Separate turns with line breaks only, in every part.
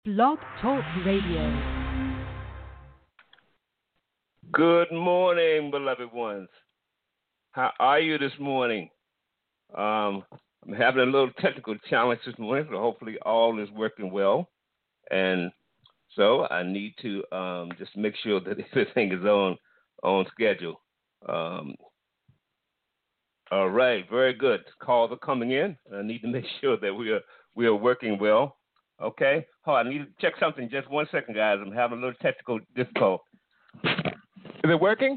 Blog Talk Radio.
Good morning, beloved ones. How are you this morning? I'm having a little technical challenge this morning, so hopefully all is working well. And so I need to just make sure that everything is on schedule. Um, all right, very good. Calls are coming in. I need to make sure that we are working well. Okay. Oh, I need to check something. Just 1 second, guys. I'm having a little technical difficulty. Is it working?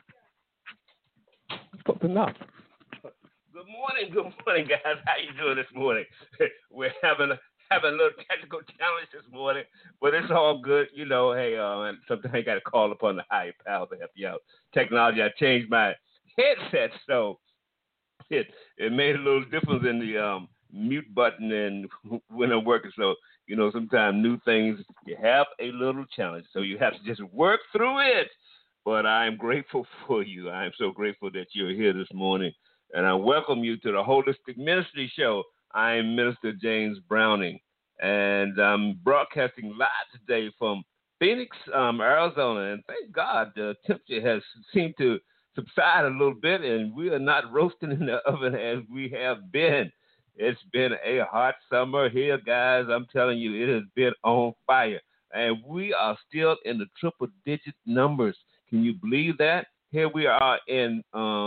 Something up. Good morning, guys. How you doing this morning? We're having a little technical challenge this morning, but it's all good. You know, hey, and sometimes I got to call upon the higher power to help you out. Technology. I changed my headset, so it made a little difference in the mute button and when I'm working. So you know, sometimes new things you have a little challenge, so you have to just work through it. But I am grateful for you. I am so grateful that you're here this morning. And I welcome you to the Holistic Ministry Show. I am Minister James Browning. And I'm broadcasting live today from Phoenix, Arizona. And thank God the temperature has seemed to subside a little bit, and we are not roasting in the oven as we have been. It's been a hot summer here, guys. I'm telling you, it has been on fire. And we are still in the triple-digit numbers. Can you believe that? Here we are in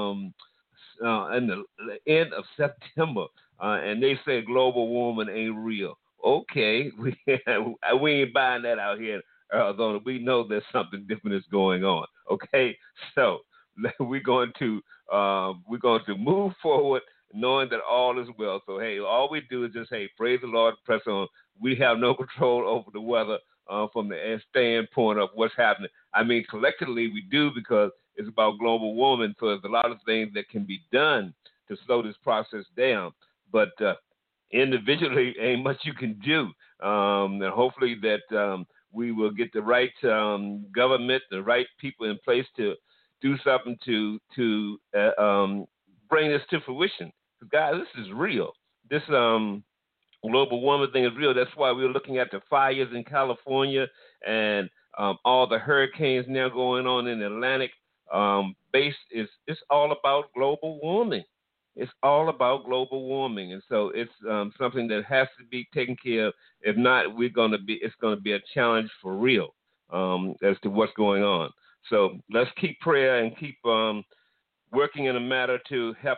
the end of September, and they say global warming ain't real. Okay, we ain't buying that out here in Arizona. We know there's something different is going on. Okay, so we're going to move forward, knowing that all is well. So hey, all we do is just praise the Lord, press on. We have no control over the weather. From the standpoint of what's happening. I mean, collectively we do because it's about global warming, so there's a lot of things that can be done to slow this process down. But individually, ain't much you can do. And hopefully that we will get the right government, the right people in place to do something to bring this to fruition. Because, guys, this is real. This global warming thing is real. That's why we're looking at the fires in California and all the hurricanes now going on in the Atlantic base. It's all about global warming. It's all about global warming, and so it's something that has to be taken care of. If not, it's going to be a challenge for real as to what's going on. So let's keep prayer and keep working in a matter to help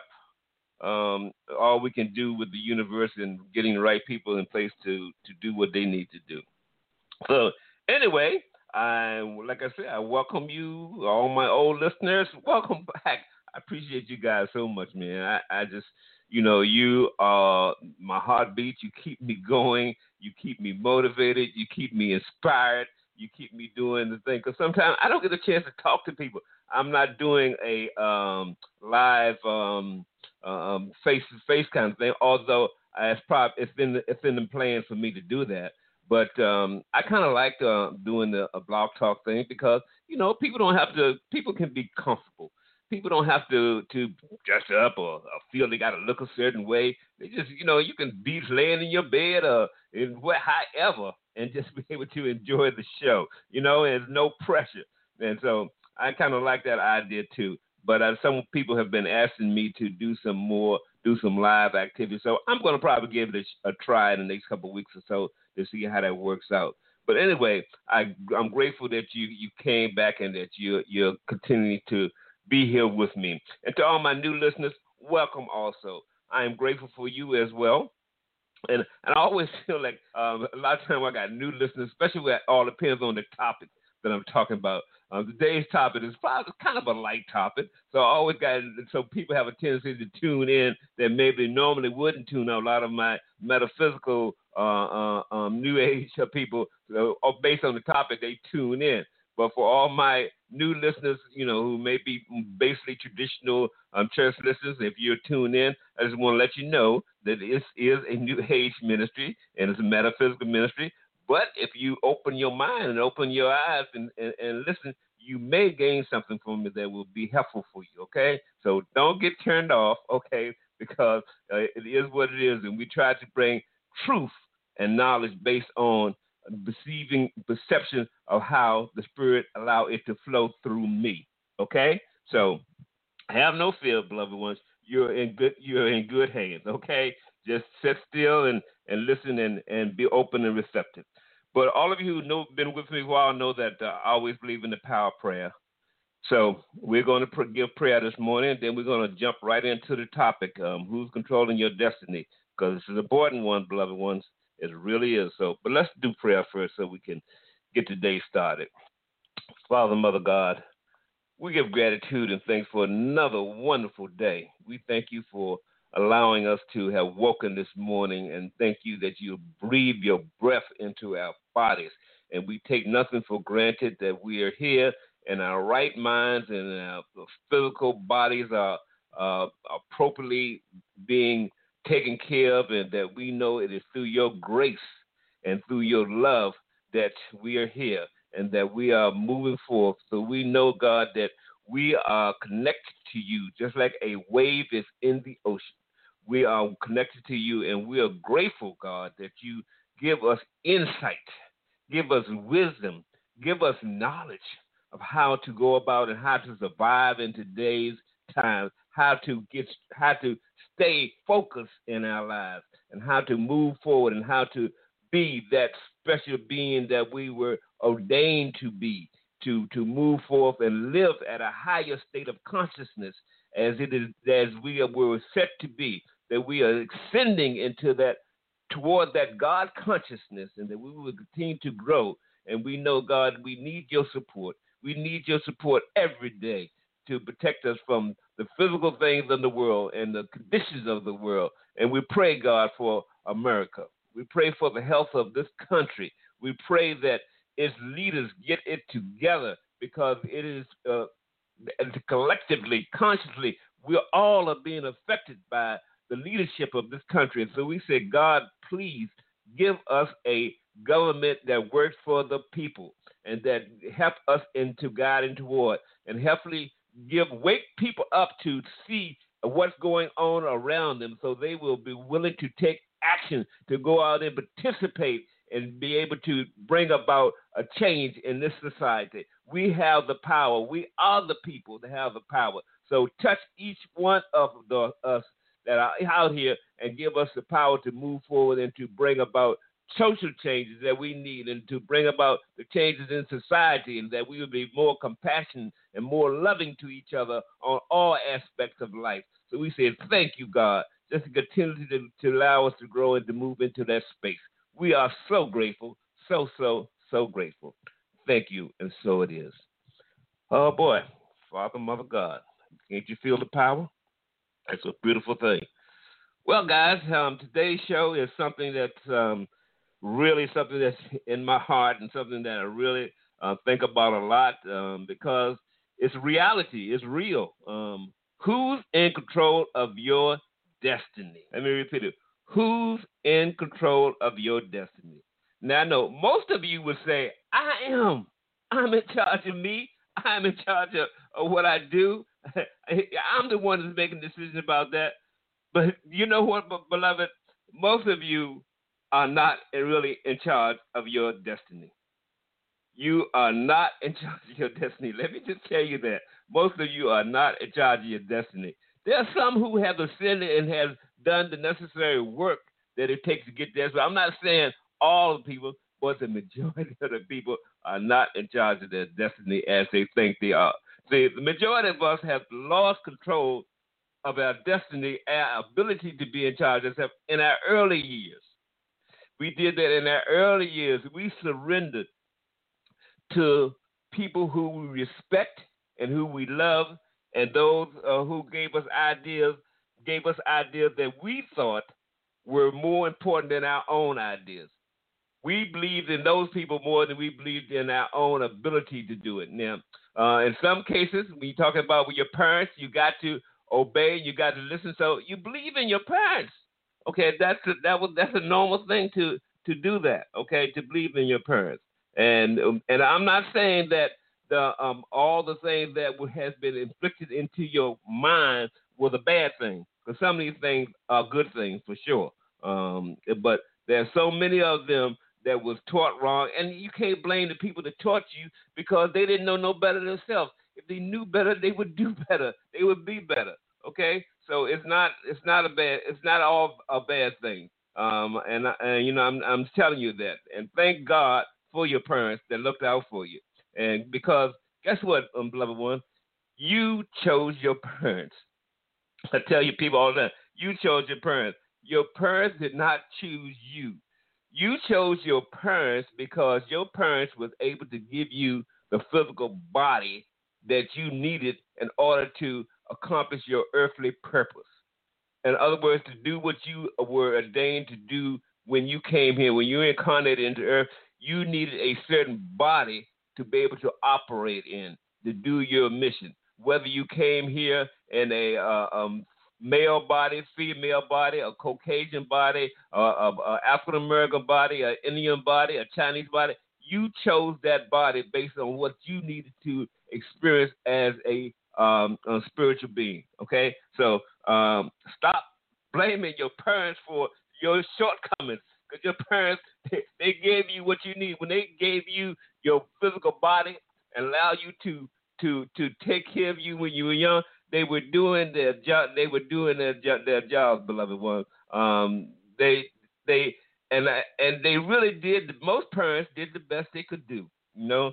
all we can do with the universe and getting the right people in place to do what they need to do. So anyway, like I said, I welcome you, all my old listeners. Welcome back. I appreciate you guys so much, man. I just, you are my heartbeat. You keep me going. You keep me motivated. You keep me inspired. You keep me doing the thing. Because sometimes I don't get a chance to talk to people. I'm not doing a live face-to-face kind of thing. Although it's in the plans for me to do that. But I kind of like doing a blog talk thing because people can be comfortable. People don't have to dress up or feel they got to look a certain way. They just you can be laying in your bed or however and just be able to enjoy the show. There's no pressure, and so I kind of like that idea too. But some people have been asking me to do some live activity. So I'm going to probably give it a try in the next couple of weeks or so to see how that works out. But anyway, I'm grateful that you came back and that you're continuing to be here with me. And to all my new listeners, welcome also. I am grateful for you as well. And I always feel like a lot of times I got new listeners, especially when it all depends on the topic that I'm talking about. Today's topic is probably kind of a light topic, so people have a tendency to tune in that maybe normally wouldn't tune in. A lot of my metaphysical new age people, based on the topic, they tune in. But for all my new listeners, who may be basically traditional church listeners, if you're tuned in, I just want to let you know that this is a new age ministry and it's a metaphysical ministry. But if you open your mind and open your eyes and listen, you may gain something from it that will be helpful for you, okay? So don't get turned off, okay, because it is what it is. And we try to bring truth and knowledge based on deceiving perception of how the Spirit allow it to flow through me. Okay, so have no fear, beloved ones. You're in good hands. Okay, just sit still and listen and be open and receptive. But all of you who know been with me a while know that I always believe in the power of prayer. So we're going to give prayer this morning, and then we're going to jump right into the topic: who's controlling your destiny? Because this is an important one, beloved ones. It really is. So, but let's do prayer first, so we can get the day started. Father, Mother, God, we give gratitude and thanks for another wonderful day. We thank you for allowing us to have woken this morning, and thank you that you breathe your breath into our bodies. And we take nothing for granted that we are here and our right minds and our physical bodies are appropriately being taken care of, and that we know it is through your grace and through your love that we are here and that we are moving forth. So we know, God, that we are connected to you just like a wave is in the ocean. We are connected to you, and we are grateful, God, that you give us insight, give us wisdom, give us knowledge of how to go about and how to survive in today's times, how to stay focused in our lives, and how to move forward, and how to be that special being that we were ordained to be, to move forth and live at a higher state of consciousness as we were set to be, that we are ascending into that, toward that God consciousness, and that we will continue to grow. And we know, God, we need your support. We need your support every day to protect us from the physical things of the world and the conditions of the world. And we pray, God, for America. We pray for the health of this country. We pray that its leaders get it together, because it is collectively, consciously, we all are being affected by the leadership of this country. And so we say, God, please give us a government that works for the people and that help us into guiding toward, and helpfully wake people up to see what's going on around them, so they will be willing to take action to go out and participate and be able to bring about a change in this society. We have the power. We are the people that have the power. So touch each one of us that are out here and give us the power to move forward and to bring about social changes that we need, and to bring about the changes in society, and that we will be more compassionate and more loving to each other on all aspects of life. So we say thank you, God, just to continue to allow us to grow and to move into that space. We are so grateful, so grateful. Thank you, and so it is. Oh, boy, Father, Mother, God, can't you feel the power? That's a beautiful thing. Well, guys, today's show is something that's really something that's in my heart, and something that I really think about a lot, because it's reality. It's real. Who's in control of your destiny? Let me repeat it. Who's in control of your destiny? Now, I know most of you would say, I am. I'm in charge of me. I'm in charge of what I do. I'm the one that's making decisions about that. But you know what, beloved? Most of you are not really in charge of your destiny. You are not in charge of your destiny. Let me just tell you that. Most of you are not in charge of your destiny. There are some who have ascended and have done the necessary work that it takes to get there. So I'm not saying all the people, but the majority of the people are not in charge of their destiny as they think they are. See, the majority of us have lost control of our destiny, our ability to be in charge of ourselves in our early years. We did that in our early years. We surrendered to people who we respect and who we love, and those who gave us ideas that we thought were more important than our own ideas. We believed in those people more than we believed in our own ability to do it. Now, in some cases, when you're talking about with your parents, you got to obey, you got to listen. So you believe in your parents. Okay, that's a normal thing to do that. Okay, to believe in your parents. And I'm not saying that the all the things that has been inflicted into your mind was a bad thing, because some of these things are good things for sure. But there are so many of them that was taught wrong, and you can't blame the people that taught you because they didn't know no better themselves. If they knew better, they would do better. They would be better. Okay, so it's not all a bad thing. And you know, I'm telling you that, and thank God for your parents that looked out for you. And because guess what, beloved one, you chose your parents. I tell you people all the time, you chose your parents. Your parents did not choose you. You chose your parents because your parents was able to give you the physical body that you needed in order to accomplish your earthly purpose. In other words, to do what you were ordained to do when you came here, when you incarnated into earth, you needed a certain body to be able to operate in, to do your mission. Whether you came here in a male body, female body, a Caucasian body, a African American body, an Indian body, a Chinese body, you chose that body based on what you needed to experience as a spiritual being. Okay, so stop blaming your parents for your shortcomings, because your parents they gave you what you need when they gave you your physical body and allow you to take care of you when you were young. They were doing their job. They were doing their jobs, beloved ones. They and they really did. Most parents did the best they could do. You know,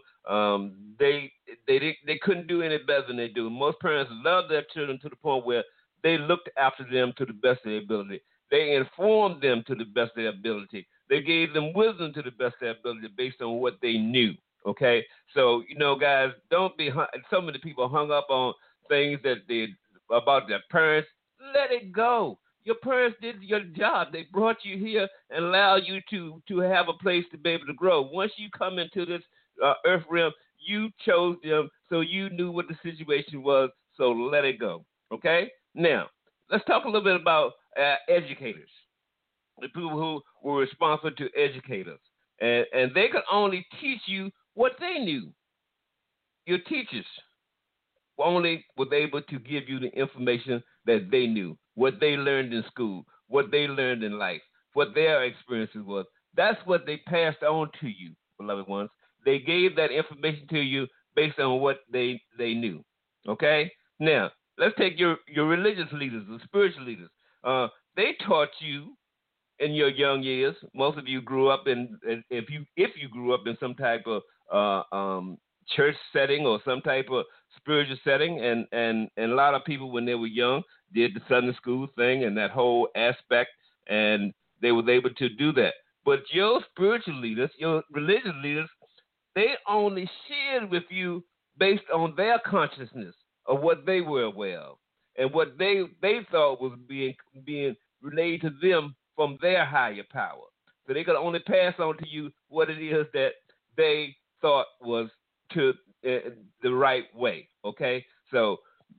they couldn't do any better than they do. Most parents love their children to the point where they looked after them to the best of their ability. They informed them to the best of their ability. They gave them wisdom to the best of their ability based on what they knew. Okay, so you know, guys, don't be. Some of the people hung up on things that they about their parents. Let it go. Your parents did your job. They brought you here and allowed you to have a place to be able to grow. Once you come into this earth realm, you chose them, so you knew what the situation was. So let it go. Okay. Now let's talk a little bit about educators, the people who were responsible to educate us, and they could only teach you what they knew. Your teachers only was able to give you the information that they knew, what they learned in school, what they learned in life, what their experiences was. That's what they passed on to you, beloved ones. They gave that information to you based on what they knew. Okay? Now, let's take your religious leaders, the spiritual leaders. They taught you in your young years. Most of you grew up in, if you grew up in some type of church setting or some type of spiritual setting, and a lot of people when they were young did the Sunday school thing and that whole aspect, and they were able to do that. But your spiritual leaders, your religious leaders, they only shared with you based on their consciousness of what they were aware of and what they thought was being relayed to them from their higher power. So they could only pass on to you what it is that they thought was to the right way. Okay, so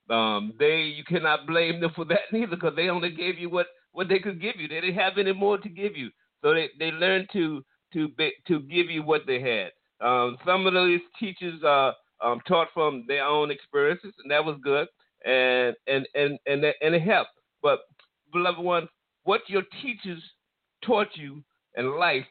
you cannot blame them for that neither, because they only gave you what they could give you. They didn't have any more to give you, so they learned to give you what they had. Some of those teachers taught from their own experiences, and that was good, and it helped. But beloved ones, what your teachers taught you in life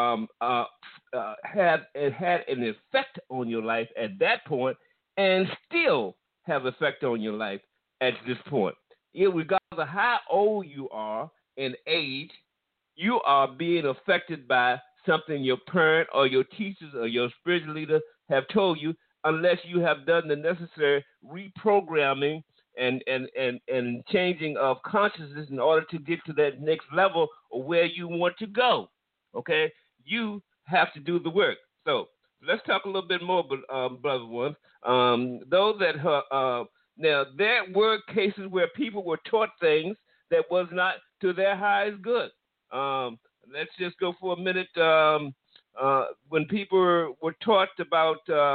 had an effect on your life at that point, and still have effect on your life at this point. Regardless of how old you are in age, you are being affected by something your parent or your teachers or your spiritual leader have told you, unless you have done the necessary reprogramming and changing of consciousness in order to get to that next level of where you want to go. Okay? You have to do the work. So let's talk a little bit more, brother ones. Those that now there were cases where people were taught things that was not to their highest good. Let's just go for a minute. When people were taught about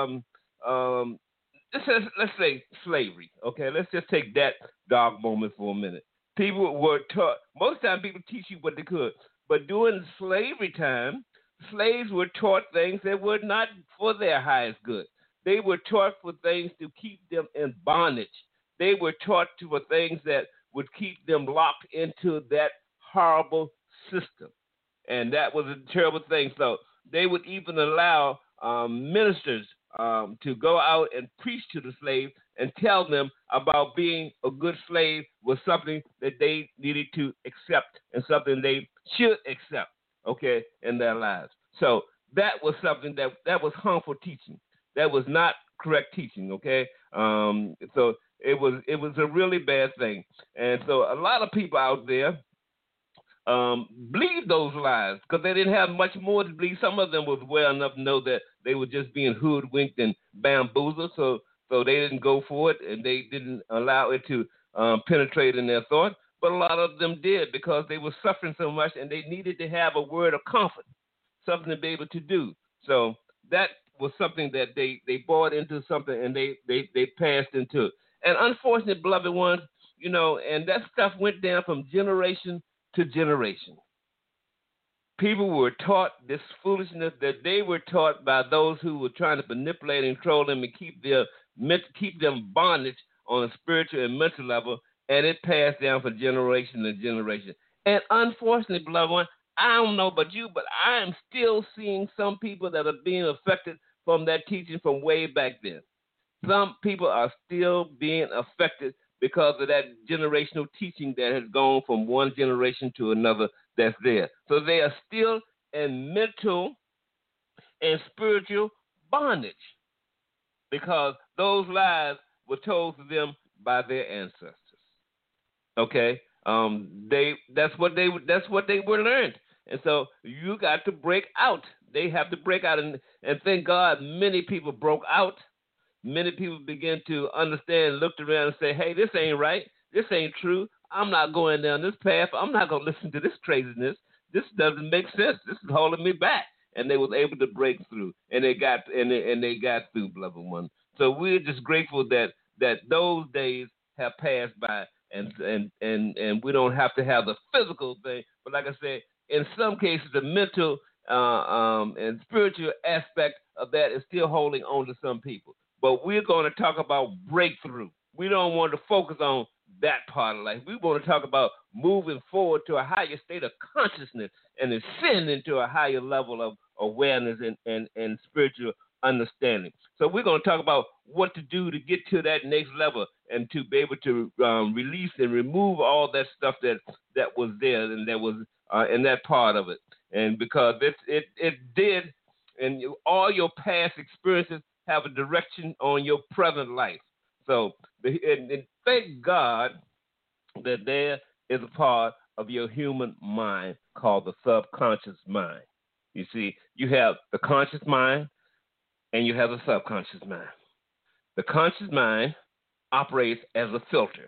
let's say slavery. Okay, let's just take that dark moment for a minute. People were taught. Most time, people teach you what they could, but during slavery time, slaves were taught things that were not for their highest good. They were taught for things to keep them in bondage. They were taught for things that would keep them locked into that horrible system. And that was a terrible thing. So they would even allow ministers to go out and preach to the slaves and tell them about being a good slave was something that they needed to accept and something they should accept, okay, in their lives. So that was something that was harmful teaching. That was not correct teaching, okay? So it was a really bad thing. And so a lot of people out there believed those lies because they didn't have much more to believe. Some of them was well enough to know that they were just being hoodwinked and bamboozled, so they didn't go for it and they didn't allow it to penetrate in their thought. But a lot of them did because they were suffering so much and they needed to have a word of comfort, something to be able to do. So that was something that they bought into something and they passed into it. And unfortunately, beloved ones, and that stuff went down from generation to generation. People were taught this foolishness that they were taught by those who were trying to manipulate and control them and keep them bondage on a spiritual and mental level, and it passed down from generation to generation. And unfortunately, beloved one, I don't know about you, but I am still seeing some people that are being affected from that teaching from way back then. Some people are still being affected because of that generational teaching that has gone from one generation to another that's there. So they are still in mental and spiritual bondage because those lies were told to them by their ancestors. Okay? That's what they were learned. And so you got to break out. They have to break out, and thank God many people broke out. Many people began to understand, looked around and say, hey, this ain't right. This ain't true. I'm not going down this path. I'm not going to listen to this craziness. This doesn't make sense. This is holding me back. And they was able to break through, and they got through, beloved one. So we're just grateful that those days have passed by, and we don't have to have the physical thing. But like I said, in some cases, the mental and spiritual aspect of that is still holding on to some people. But we're going to talk about breakthrough. We don't want to focus on that part of life. We want to talk about moving forward to a higher state of consciousness and ascending to a higher level of awareness and spiritual understanding. So we're going to talk about what to do to get to that next level and to be able to release and remove all that stuff that was there and that was in that part of it. And because it did, and all your past experiences have a direction on your present life. So, and thank God that there is a part of your human mind called the subconscious mind. You see, you have the conscious mind and you have the subconscious mind. The conscious mind operates as a filter.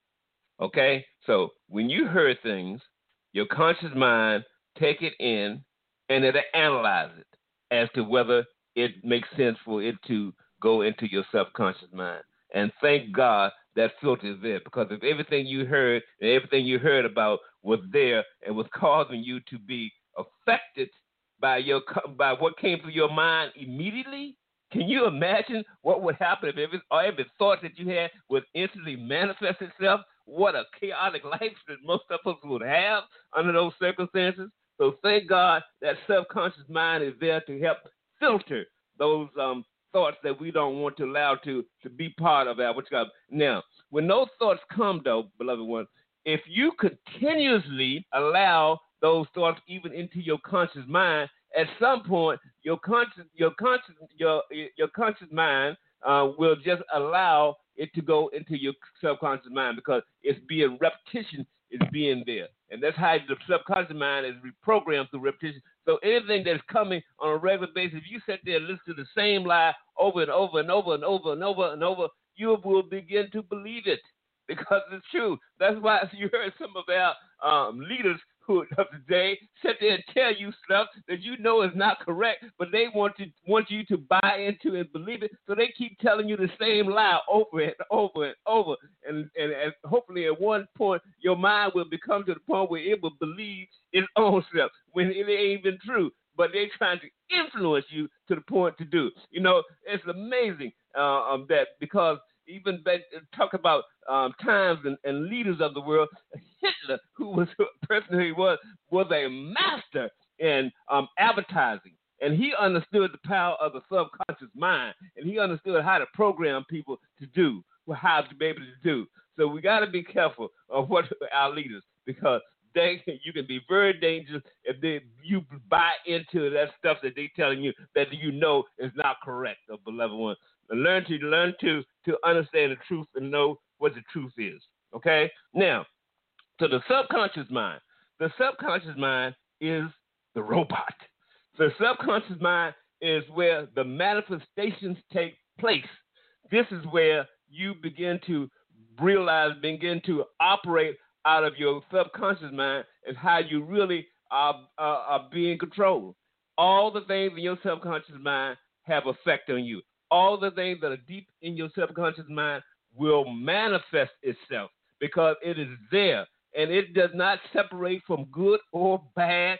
Okay? So when you hear things, your conscious mind take it in and it'll analyze it as to whether it makes sense for it to go into your subconscious mind. And thank God that filter is there, because if everything you heard and everything you heard about was there and was causing you to be affected by what came through your mind immediately, can you imagine what would happen if every thought that you had would instantly manifest itself? What a chaotic life that most of us would have under those circumstances. So thank God that subconscious mind is there to help filter those thoughts that we don't want to allow to be part of our job. Now, when those thoughts come, though, beloved one, if you continuously allow those thoughts even into your conscious mind, at some point your conscious mind will just allow it to go into your subconscious mind because it's being repetition is being there. And that's how the subconscious mind is reprogrammed through repetition. So anything that's coming on a regular basis, if you sit there and listen to the same lie over and over and over and over and over and over, you will begin to believe it because it's true. That's why you heard some of our leaders who of today sit there and tell you stuff that you know is not correct, but they want you to buy into and believe it. So they keep telling you the same lie over and over and over. And hopefully at one point your mind will become to the point where it will believe its own self when it ain't even true. But they're trying to influence you to the point to do. You know, it's amazing that because even talk about times and leaders of the world. Hitler, who was the person who he was a master in advertising. And he understood the power of the subconscious mind, and he understood how to program people to do, how to be able to do. So we got to be careful of what our leaders, because you can be very dangerous if you buy into that stuff that they're telling you that you know is not correct, beloved one. Learn to understand the truth and know what the truth is. Okay? Now, to the subconscious mind. The subconscious mind is the robot. The subconscious mind is where the manifestations take place. This is where you begin to realize, begin to operate out of your subconscious mind, and how you really are being controlled. All the things in your subconscious mind have effect on you. All the things that are deep in your subconscious mind will manifest itself because it is there, and it does not separate from good or bad,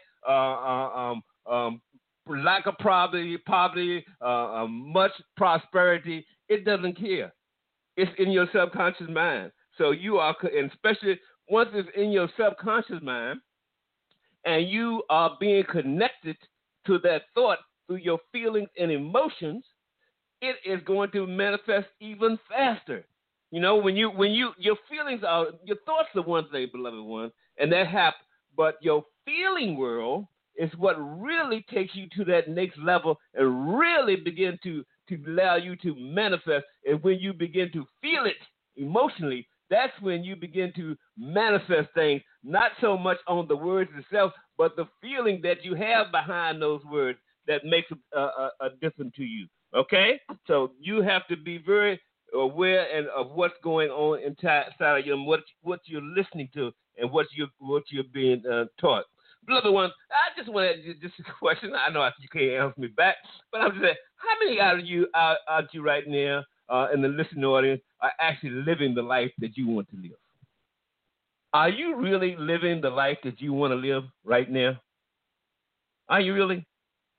lack of poverty, much prosperity. It doesn't care. It's in your subconscious mind. So you are, and especially once it's in your subconscious mind, and you are being connected to that thought through your feelings and emotions, it is going to manifest even faster. You know, when your feelings are, your thoughts are one thing, beloved ones, and that happens. But your feeling world is what really takes you to that next level and really begin to allow you to manifest. And when you begin to feel it emotionally, that's when you begin to manifest things, not so much on the words itself, but the feeling that you have behind those words that makes a difference to you. Okay? So you have to be very aware of what's going on inside of you, and what you're listening to, and what you're being taught. Beloved ones, I just want to just a question. I know you can't answer me back, but I'm just saying, how many out you right now in the listening audience are actually living the life that you want to live? Are you really living the life that you want to live right now? Are you really?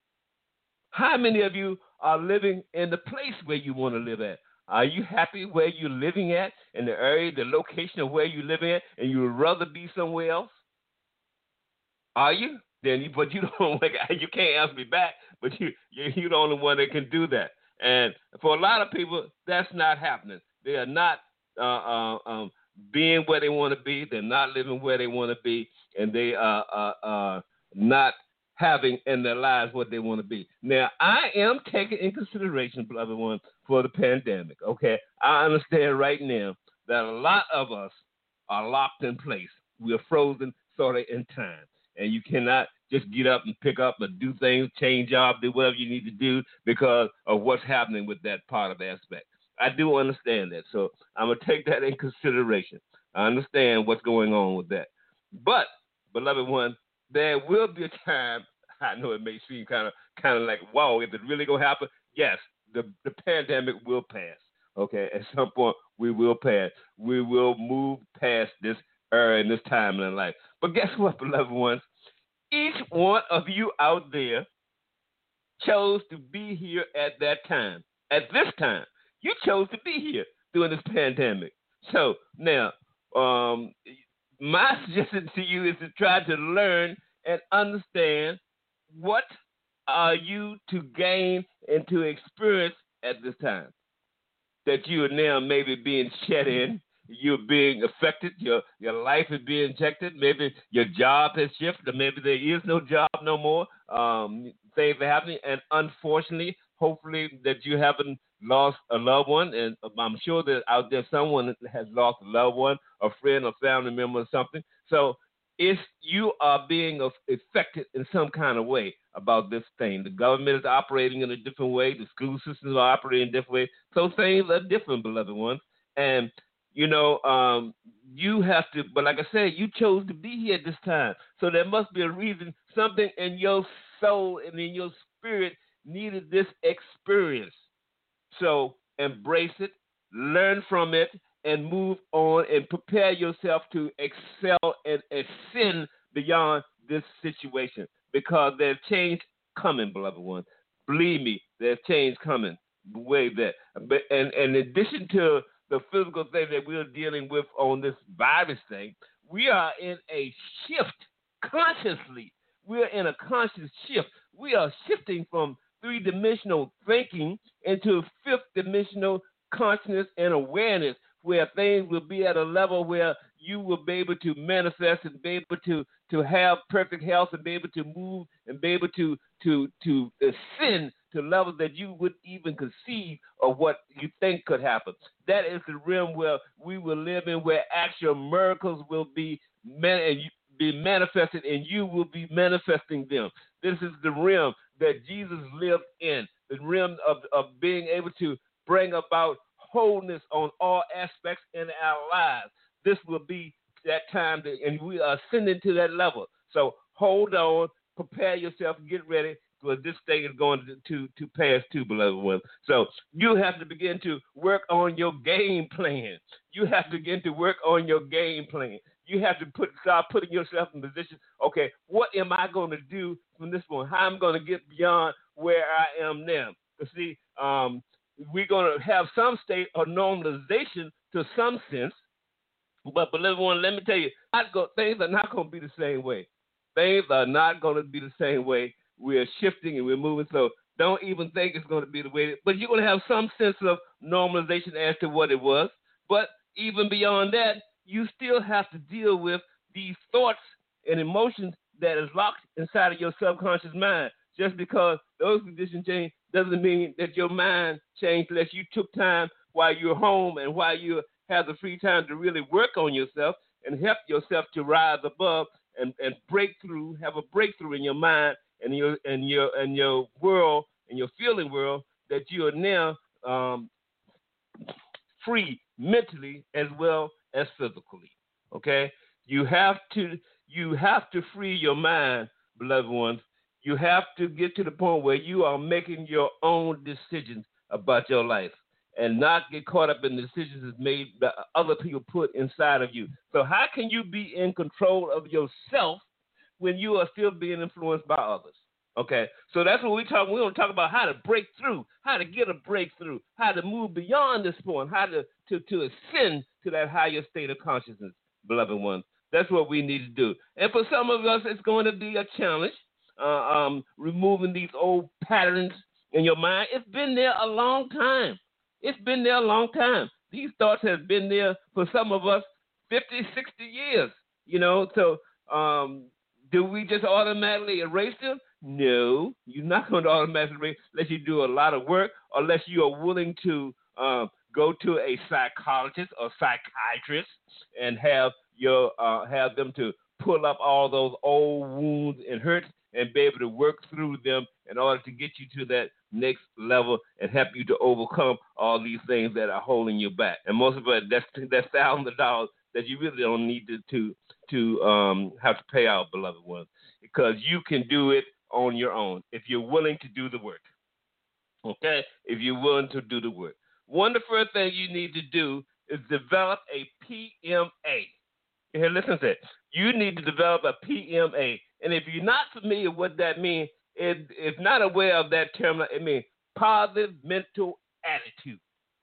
How many of you are living in the place where you want to live at? Are you happy where you're living at, in the area, the location of where you're living at, and you would rather be somewhere else? Are you? But you don't. You can't answer me back. But you're the only one that can do that. And for a lot of people, that's not happening. They are not being where they want to be. They're not living where they want to be, and they are not having in their lives what they want to be. Now, I am taking in consideration, beloved one, for the pandemic. Okay, I understand right now that a lot of us are locked in place. We're frozen sort of in time. And you cannot just get up and pick up and do things, change jobs, do whatever you need to do because of what's happening with that part of the aspect. I do understand that. So I'm going to take that in consideration. I understand what's going on with that. But, beloved one, there will be a time, I know it may seem kind of like, wow, is it really going to happen? Yes, the pandemic will pass. Okay, at some point we will pass. We will move past this era and this time in our life. But guess what, beloved ones? Each one of you out there chose to be here at that time. At this time, you chose to be here during this pandemic. So now, my suggestion to you is to try to learn and understand what are you to gain and to experience at this time. That you are now maybe being shed in. You're being affected. Your life is being injected. Maybe your job has shifted. Or maybe there is no job no more. Things are happening. And unfortunately, hopefully that you haven't lost a loved one. And I'm sure that out there someone has lost a loved one, a friend, or family member or something. So if you are being affected in some kind of way about this thing, the government is operating in a different way. The school systems are operating in a different way. So things are different, beloved ones. And you have to, but like I said, you chose to be here at this time. So there must be a reason, something in your soul and in your spirit needed this experience. So embrace it, learn from it, and move on and prepare yourself to excel and ascend beyond this situation because there's change coming, beloved ones. Believe me, there's change coming way there. But and in addition to the physical thing that we're dealing with on this virus thing, we are in a shift consciously. We're in a conscious shift we are shifting from three-dimensional thinking into fifth-dimensional consciousness and awareness, where things will be at a level where you will be able to manifest and be able to have perfect health and be able to move and be able to ascend to levels that you would even conceive of what you think could happen. That is the realm where we will live in, where actual miracles will be manifested, and you will be manifesting them. This is the realm that Jesus lived in, the realm of being able to bring about wholeness on all aspects in our lives. This will be that time, and we are ascending to that level. So hold on, prepare yourself, get ready, because this thing is going to pass too, beloved ones. So you have to begin to work on your game plan. You have to begin to work on your game plan. You have to start putting yourself in position. Okay, what am I going to do from this point? How I'm going to get beyond where I am now? You see, we're going to have some state of normalization to some sense. But, beloved one, let me tell you, things are not going to be the same way. Things are not going to be the same way. We are shifting and we're moving. So don't even think it's going to be the way. But you're going to have some sense of normalization as to what it was. But even beyond that, you still have to deal with these thoughts and emotions that is locked inside of your subconscious mind. Just because those conditions change doesn't mean that your mind changed unless you took time while you're home and while you have the free time to really work on yourself and help yourself to rise above and break through, have a breakthrough in your mind and your world and your feeling world, that you are now free mentally as well as physically. Okay? You have to free your mind, beloved ones. You have to get to the point where you are making your own decisions about your life and not get caught up in the decisions made that other people put inside of you. So how can you be in control of yourself when you are still being influenced by others? Okay, so that's what we talk. We're going to talk about how to break through, how to get a breakthrough, how to move beyond this point, how to ascend to that higher state of consciousness, beloved ones. That's what we need to do. And for some of us, it's going to be a challenge, removing these old patterns in your mind. It's been there a long time. It's been there a long time. These thoughts have been there for some of us 50, 60 years, So do we just automatically erase them? No, you're not going to automatically erase unless you do a lot of work, or unless you are willing to go to a psychologist or psychiatrist and have them to pull up all those old wounds and hurts and be able to work through them in order to get you to that next level and help you to overcome all these things that are holding you back. And most of it, that's thousands of dollars that you really don't need to have to pay out, beloved ones, because you can do it on your own if you're willing to do the work. Okay? If you're willing to do the work. One of the first things you need to do is develop a PMA. Here, listen to it. You need to develop a PMA. And if you're not familiar with what that means, if not aware of that term, it means positive mental attitude.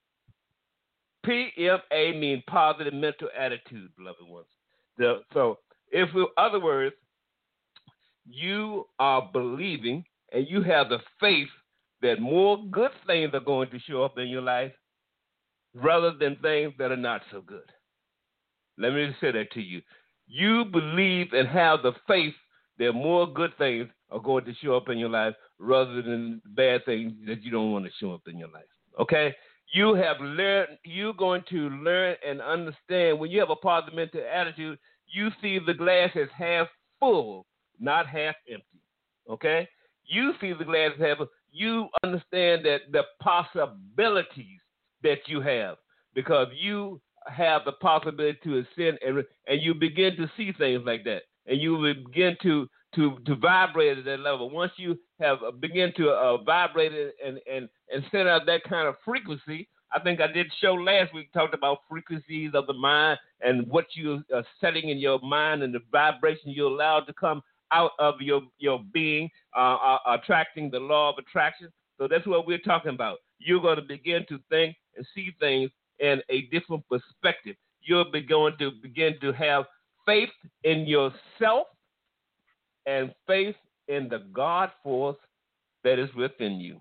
PMA means positive mental attitude, beloved ones. So, in other words, you are believing and you have the faith that more good things are going to show up in your life rather than things that are not so good. Let me just say that to you. You believe and have the faith that more good things are going to show up in your life rather than bad things that you don't want to show up in your life. Okay? You're going to learn and understand when you have a positive mental attitude, you see the glass as half full, not half empty. Okay? You see the glass as half full. You understand that the possibilities that you have, because you have the possibility to ascend, and you begin to see things like that, and you will begin to vibrate at that level. Once you have begin to vibrate and send out that kind of frequency, I think I did show last week, talked about frequencies of the mind and what you are setting in your mind and the vibration you allow to come out of your being, attracting the law of attraction. So that's what we're talking about. You're going to begin to think and see things in a different perspective. You're going to begin to have faith in yourself and faith in the God force that is within you.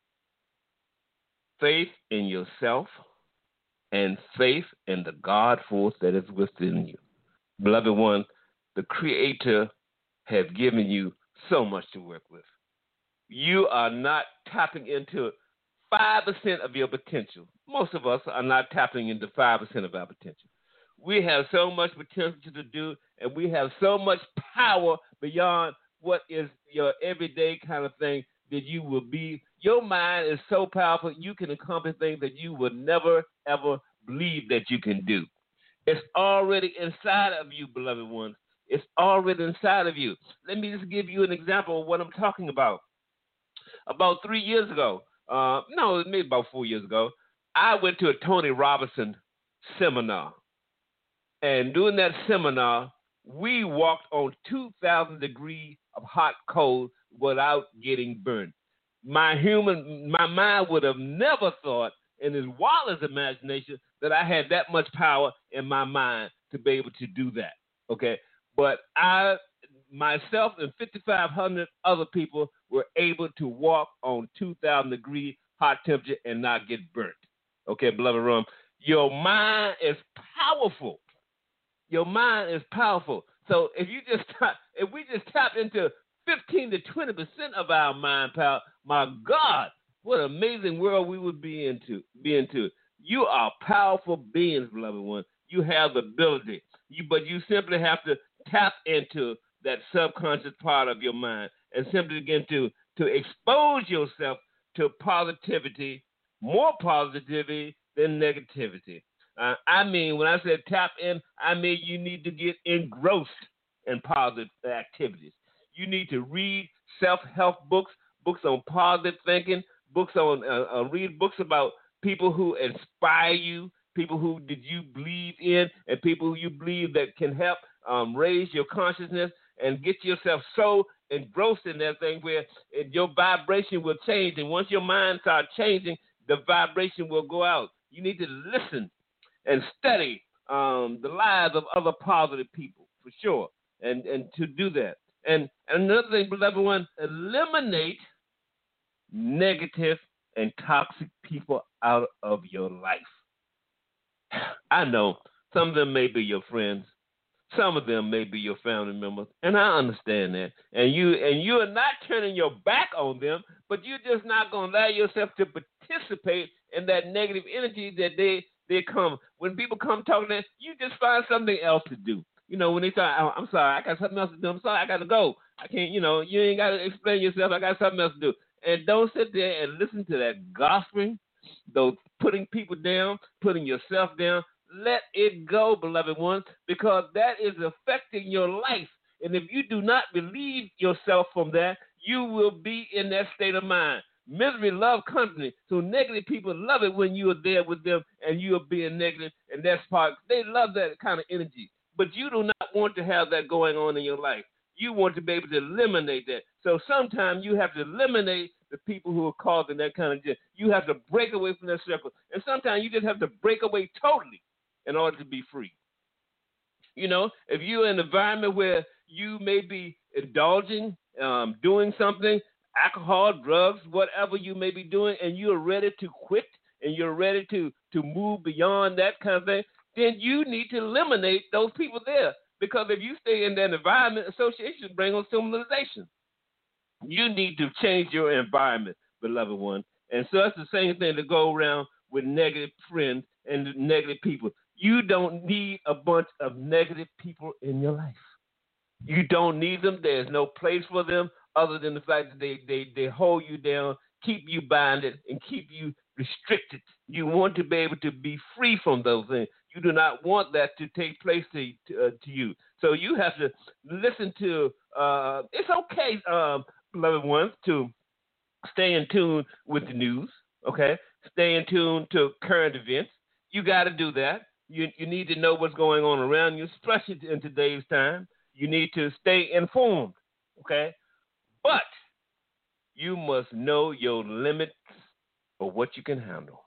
Faith in yourself and faith in the God force that is within you. Beloved one, the Creator has given you so much to work with. You are not tapping into 5% of your potential. Most of us are not tapping into 5% of our potential. We have so much potential to do, and we have so much power beyond what is your everyday kind of thing that you will be. Your mind is so powerful, you can accomplish things that you would never, ever believe that you can do. It's already inside of you, beloved ones. It's already inside of you. Let me just give you an example of what I'm talking about. About 3 years ago, no, maybe about 4 years ago, I went to a Tony Robinson seminar. And during that seminar, we walked on 2,000 degrees of hot coal without getting burned. My mind would have never thought in his wildest imagination that I had that much power in my mind to be able to do that. Okay. But I, myself, and 5,500 other people were able to walk on 2,000 degree hot temperature and not get burnt. Okay, beloved room. Your mind is powerful. Your mind is powerful. So if we just tap into 15 to 20% of our mind power, my God, what an amazing world we would be into. You are powerful beings, beloved one. You have the ability. But you simply have to tap into that subconscious part of your mind and simply begin to expose yourself to positivity, more positivity than negativity. I mean, when I said tap in, I mean you need to get engrossed in positive activities. You need to read self-help books, books on positive thinking, books on read books about people who inspire you, people who did you believe in, and people who you believe that can help raise your consciousness and get yourself so engrossed in that thing where your vibration will change. And once your mind starts changing, the vibration will go out. You need to listen and study the lives of other positive people, for sure, and to do that. And another thing, beloved one, eliminate negative and toxic people out of your life. I know some of them may be your friends. Some of them may be your family members, and I understand that. And you are not turning your back on them, but you're just not going to allow yourself to participate in that negative energy that they come. When people come talking to them, you just find something else to do. You know, when they say, oh, I'm sorry, I got something else to do. I'm sorry, I got to go. I can't, you ain't got to explain yourself. I got something else to do. And don't sit there and listen to that gossiping, those putting people down, putting yourself down. Let it go, beloved ones, because that is affecting your life. And if you do not relieve yourself from that, you will be in that state of mind. Misery loves company, so negative people love it when you are there with them and you are being negative, and that's part. They love that kind of energy, but you do not want to have that going on in your life. You want to be able to eliminate that. So sometimes you have to eliminate the people who are causing that kind of shit. You have to break away from that circle, and sometimes you just have to break away totally in order to be free. You know, if you're in an environment where you may be indulging, doing something, alcohol, drugs, whatever you may be doing, and you're ready to quit and you're ready to move beyond that kind of thing, then you need to eliminate those people there. Because if you stay in that environment, associations bring on stimulation. You need to change your environment, beloved one. And so that's the same thing to go around with negative friends and negative people. You don't need a bunch of negative people in your life. You don't need them. There's no place for them other than the fact that they hold you down, keep you binded, and keep you restricted. You want to be able to be free from those things. You do not want that to take place to you. So you have to listen to, it's okay, beloved ones, to stay in tune with the news, okay? Stay in tune to current events. You got to do that. You need to know what's going on around you, especially in today's time. You need to stay informed, okay? But you must know your limits of what you can handle.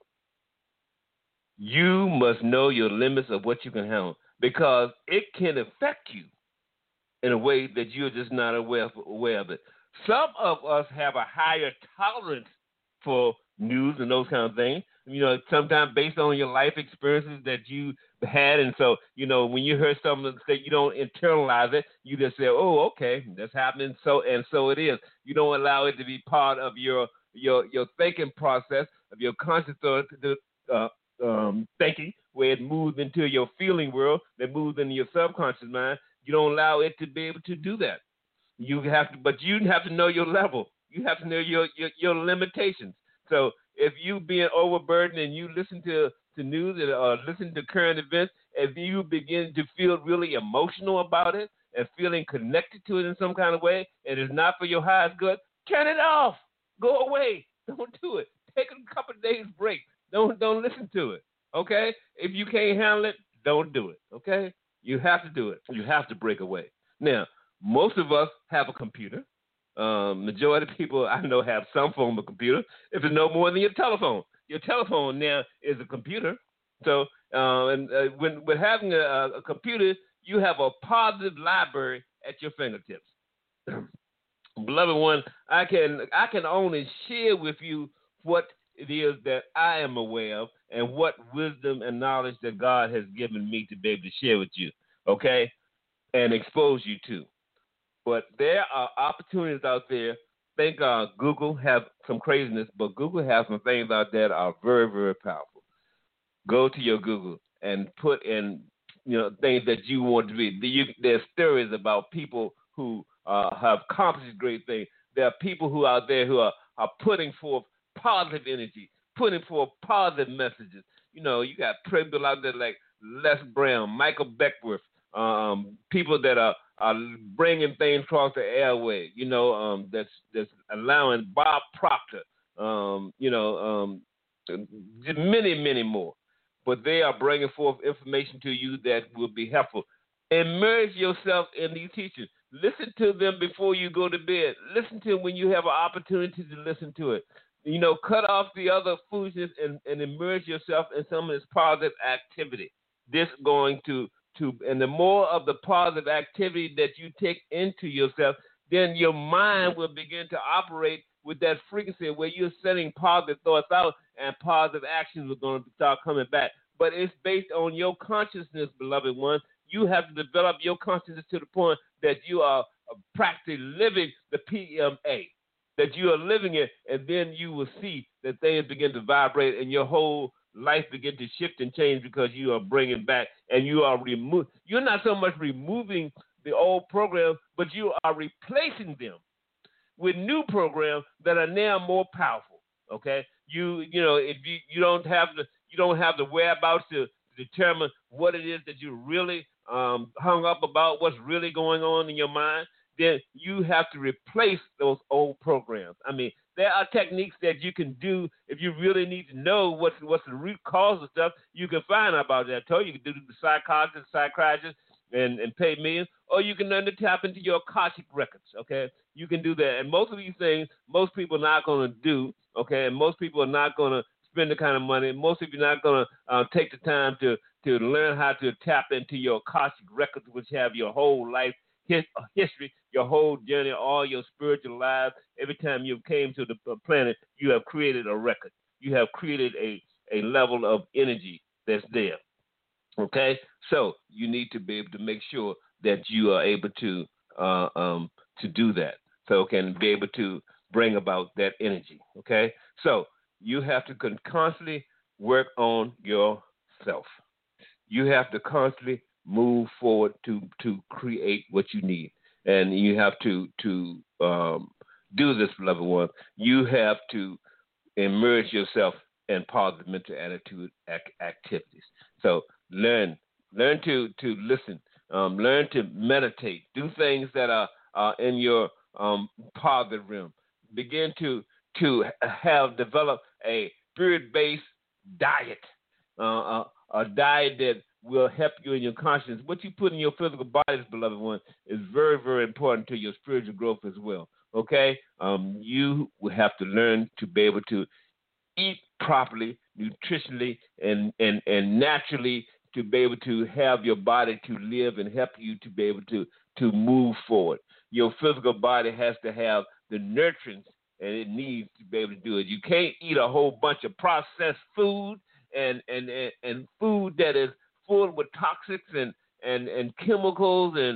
You must know your limits of what you can handle because it can affect you in a way that you're just not aware of it. Some of us have a higher tolerance for news and those kind of things. Sometimes based on your life experiences that you had, and so when you hear something that you don't internalize it, you just say, "Oh, okay, that's happening." So it is. You don't allow it to be part of your thinking process of your conscious uh, thinking, where it moves into your feeling world, that moves into your subconscious mind. You don't allow it to be able to do that. But you have to know your level. You have to know your limitations. So if you being overburdened and you listen to news or listen to current events, if you begin to feel really emotional about it and feeling connected to it in some kind of way, and it's not for your highest good, turn it off. Go away. Don't do it. Take a couple of days break. Don't listen to it. Okay? If you can't handle it, don't do it. Okay? You have to do it. You have to break away. Now, most of us have a computer. Majority of people I know have some form of computer. If it's no more than your telephone now is a computer. So, when with having a computer, you have a positive library at your fingertips. Beloved one, I can only share with you what it is that I am aware of and what wisdom and knowledge that God has given me to be able to share with you, okay, and expose you to. But there are opportunities out there. Thank God Google have some craziness, but Google has some things out there that are very, very powerful. Go to your Google and put in, things that you want to be. There's stories about people who have accomplished great things. There are people who out there who are putting forth positive energy, putting forth positive messages. You got people out there like Les Brown, Michael Beckworth, people that are bringing things across the airway. That's allowing Bob Proctor. Many, many more. But they are bringing forth information to you that will be helpful. Immerse yourself in these teachers. Listen to them before you go to bed. Listen to them when you have an opportunity to listen to it. Cut off the other foolishness and immerse yourself in some of this positive activity. This going to and the more of the positive activity that you take into yourself, then your mind will begin to operate with that frequency where you're sending positive thoughts out and positive actions are going to start coming back. But it's based on your consciousness, beloved one. You have to develop your consciousness to the point that you are practically living the PMA, that you are living it, and then you will see that things begin to vibrate and your whole life begin to shift and change because you are bringing back and you are you're not so much removing the old programs, but you are replacing them with new programs that are now more powerful. Okay, if you don't have the whereabouts to determine what it is that you really hung up about, what's really going on in your mind, then you have to replace those old programs. I mean, there are techniques that you can do if you really need to know what's the root cause of stuff. You can find out about that. I told you can do the psychiatrist, and pay millions, or you can learn to tap into your Akashic records. Okay, you can do that. And most of these things, most people are not going to do. Okay, and most people are not going to spend the kind of money. Most of you are not going to take the time to learn how to tap into your Akashic records, which have your whole life history, your whole journey, all your spiritual lives. Every time you came to the planet, you have created a record. You have created a level of energy that's there. Okay, so you need to be able to make sure that you are able to do that. So can be able to bring about that energy. Okay, so you have to constantly work on yourself. You have to constantly move forward to create what you need, and you have to do this, beloved one. You have to immerse yourself in positive mental attitude activities. So learn to listen, learn to meditate, do things that are in your positive realm. Begin to develop a spirit-based diet, a diet that will help you in your conscience. What you put in your physical bodies, beloved one, is very, very important to your spiritual growth as well. Okay, you will have to learn to be able to eat properly, nutritionally, and naturally, to be able to have your body to live and help you to be able to move forward. Your physical body has to have the nurturance and it needs to be able to do it. You can't eat a whole bunch of processed food and food that is full with toxics and chemicals and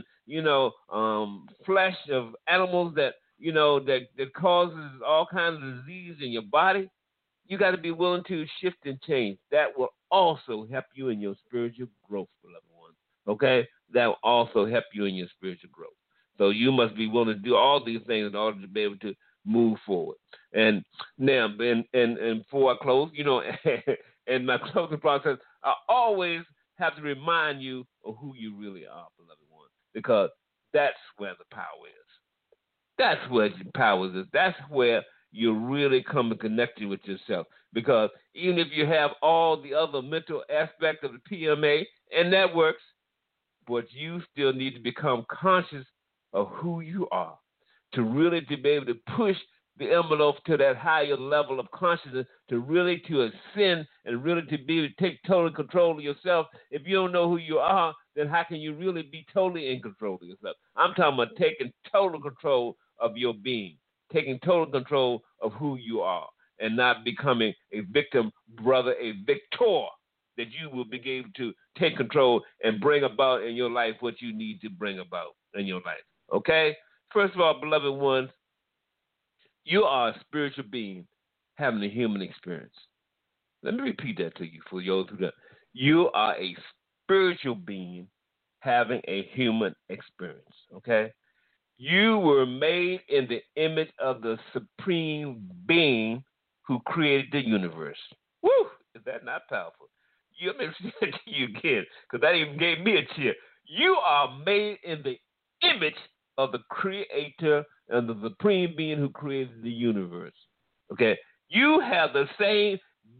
flesh of animals that that causes all kinds of disease in your body. You got to be willing to shift and change. That will also help you in your spiritual growth, beloved one. Okay, that will also help you in your spiritual growth. So you must be willing to do all these things in order to be able to move forward. And now, and before I close, in my closing process, I always have to remind you of who you really are, beloved one, because that's where the power is. That's where the power is. That's where you really come and connect with yourself. Because even if you have all the other mental aspects of the PMA, and that works, but you still need to become conscious of who you are to really to be able to push the envelope to that higher level of consciousness, to really to ascend and really to be able to take total control of yourself. If you don't know who you are, then how can you really be totally in control of yourself? I'm talking about taking total control of your being, taking total control of who you are, and not becoming a victim, brother, a victor, that you will be able to take control and bring about in your life what you need to bring about in your life. Okay? First of all, beloved ones, you are a spiritual being having a human experience. Let me repeat that to you for those who don't. You are a spiritual being having a human experience. Okay? You were made in the image of the supreme being who created the universe. Woo! Is that not powerful? Let me say it to you again, because that even gave me a cheer. You are made in the image of the creator and the supreme being who created the universe. Okay? You have the same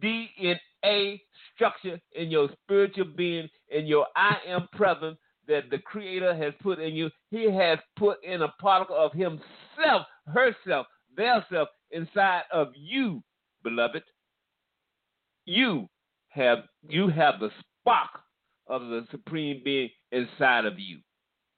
DNA structure in your spiritual being, in your I am presence that the creator has put in you. He has put in a particle of himself, herself, their self inside of you, beloved. You have the spark of the supreme being inside of you.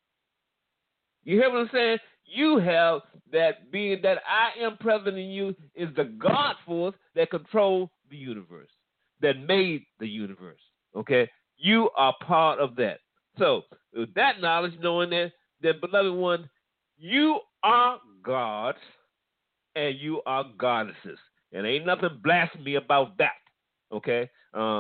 You hear what I'm saying? You have that being, that I am present in you is the God force that controls the universe, that made the universe. Okay? You are part of that. So, with that knowledge, knowing that beloved one, you are gods and you are goddesses. And ain't nothing blasphemy about that. Okay?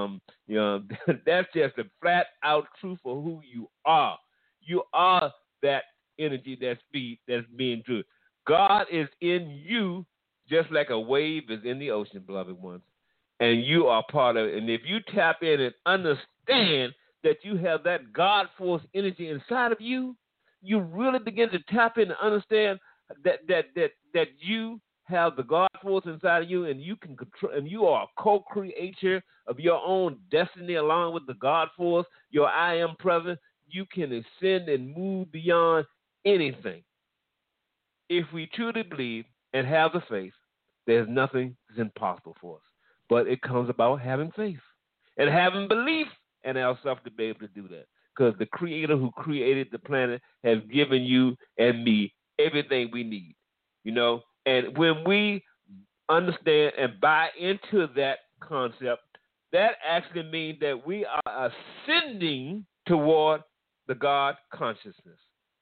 That's just a flat out truth of who you are. You are that energy that's being true. God is in you just like a wave is in the ocean, beloved ones. And you are part of it. And if you tap in and understand that you have that God force energy inside of you, you really begin to tap in and understand that you have the God force inside of you, and you can control, and you are a co-creator of your own destiny along with the God force, your I am present. You can ascend and move beyond anything. If we truly believe and have the faith, there's nothing that's impossible for us. But it comes about having faith and having belief in ourselves to be able to do that. Because the creator who created the planet has given you and me everything we need. And when we understand and buy into that concept, that actually means that we are ascending toward the God consciousness.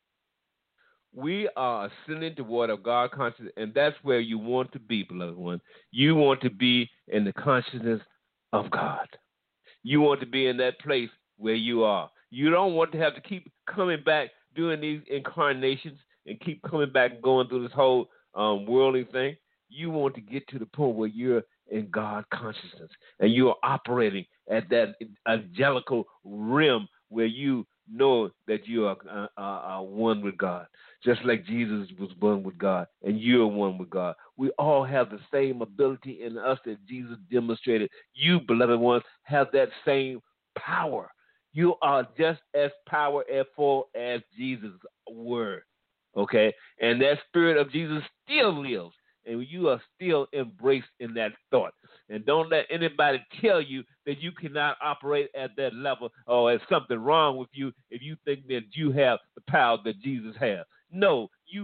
We are ascending toward a God consciousness, and that's where you want to be, beloved one. You want to be in the consciousness of God. You want to be in that place where you are. You don't want to have to keep coming back doing these incarnations and keep coming back and going through this whole worldly thing. You want to get to the point where you're in God consciousness and you are operating at that angelical realm where you know that you are one with God, just like Jesus was one with God and you're one with God. We all have the same ability in us that Jesus demonstrated. You, beloved ones, have that same power. You are just as powerful as Jesus were, okay? And that spirit of Jesus still lives, and you are still embraced in that thought. And don't let anybody tell you that you cannot operate at that level or there's something wrong with you if you think that you have the power that Jesus has. No, you were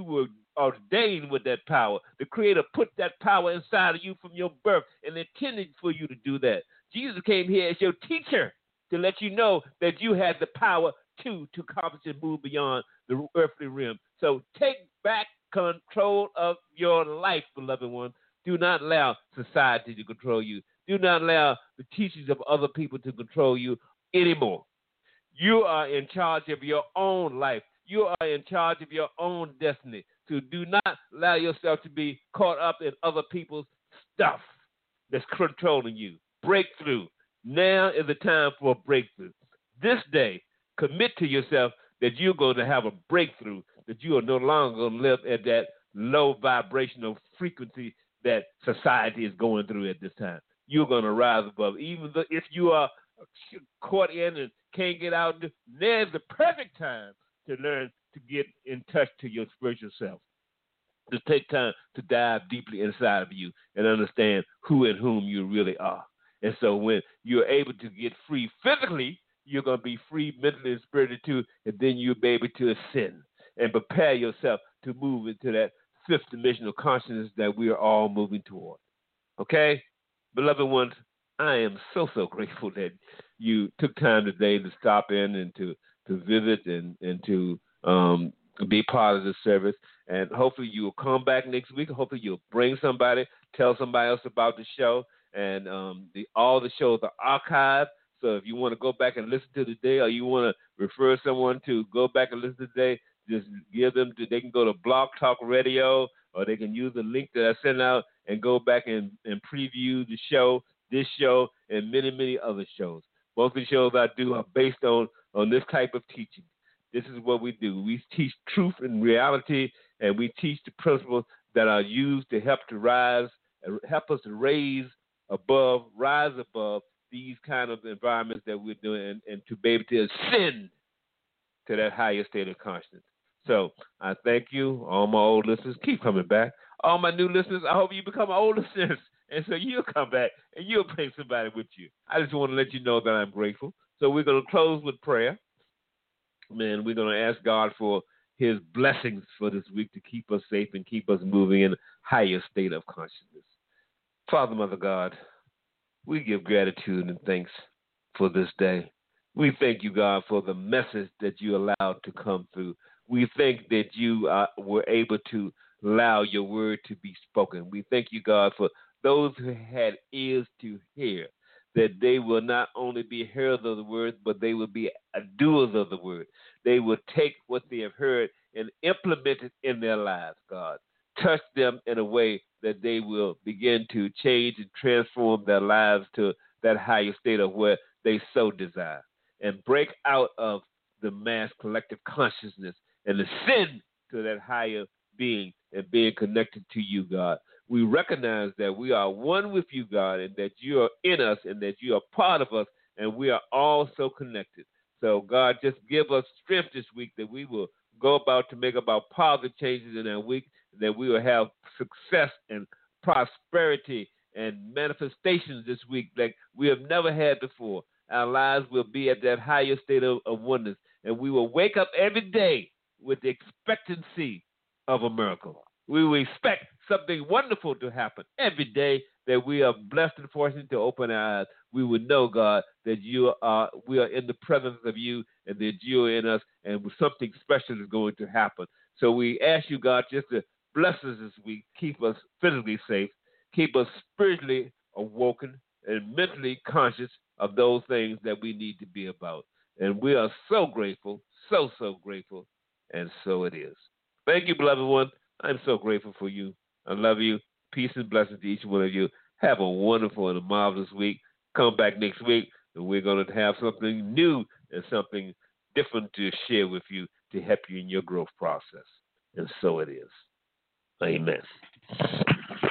ordained with that power. The Creator put that power inside of you from your birth and intended for you to do that. Jesus came here as your teacher to let you know that you had the power to accomplish and move beyond the earthly realm. So take back control of your life, beloved one. Do not allow society to control you. Do not allow the teachings of other people to control you anymore. You are in charge of your own life. You are in charge of your own destiny. So do not allow yourself to be caught up in other people's stuff that's controlling you. Breakthrough. Now is the time for a breakthrough. This day, commit to yourself that you're going to have a breakthrough, that you are no longer going to live at that low vibrational frequency that society is going through at this time. You're going to rise above. Even though if you are caught in and can't get out, there's the perfect time to learn to get in touch to your spiritual self, to take time to dive deeply inside of you and understand who and whom you really are. And so when you're able to get free physically, you're going to be free mentally and spiritually too, and then you'll be able to ascend and prepare yourself to move into that fifth dimensional consciousness that we are all moving toward. Okay? Beloved ones, I am so grateful that you took time today to stop in and to visit and to be part of the service. And hopefully you will come back next week. Hopefully you'll bring somebody, tell somebody else about the show. And all the shows are archived. So if you want to go back and listen to today, or you want to refer someone to go back and listen today, just give them they can go to Blog Talk Radio, or they can use the link that I sent out and go back and preview the show, this show, and many other shows. Most of the shows I do are based on this type of teaching. This is what we do. We teach truth and reality, and we teach the principles that are used to help us to rise above these kind of environments that we're doing, and to be able to ascend to that higher state of consciousness. So I thank you, all my old listeners. Keep coming back. All my new listeners, I hope you become old listeners, and so you'll come back and you'll bring somebody with you. I just want to let you know that I'm grateful. So we're going to close with prayer. Man, we're going to ask God for his blessings for this week to keep us safe and keep us moving in a higher state of consciousness. Father, Mother God, we give gratitude and thanks for this day. We thank you, God, for the message that you allowed to come through. We thank that you were able to allow your word to be spoken. We thank you, God, for those who had ears to hear, that they will not only be hearers of the word, but they will be doers of the word. They will take what they have heard and implement it in their lives, God. Touch them in a way that they will begin to change and transform their lives to that higher state of where they so desire, and break out of the mass collective consciousness and ascend to that higher being and being connected to you, God. We recognize that we are one with you, God, and that you are in us and that you are part of us, and we are all so connected. So, God, just give us strength this week that we will go about to make about positive changes in our week, that we will have success and prosperity and manifestations this week like we have never had before. Our lives will be at that higher state of oneness, and we will wake up every day with the expectancy of a miracle. We will expect something wonderful to happen every day, that we are blessed and fortunate to open our eyes. We will know, God, that we are in the presence of you, and that you are in us, and something special is going to happen. So we ask you, God, just to bless us this week, keep us physically safe, keep us spiritually awoken and mentally conscious of those things that we need to be about. And we are so grateful, so grateful, and so it is. Thank you, beloved one. I'm so grateful for you. I love you. Peace and blessings to each one of you. Have a wonderful and a marvelous week. Come back next week, and we're going to have something new and something different to share with you to help you in your growth process. And so it is. Amen.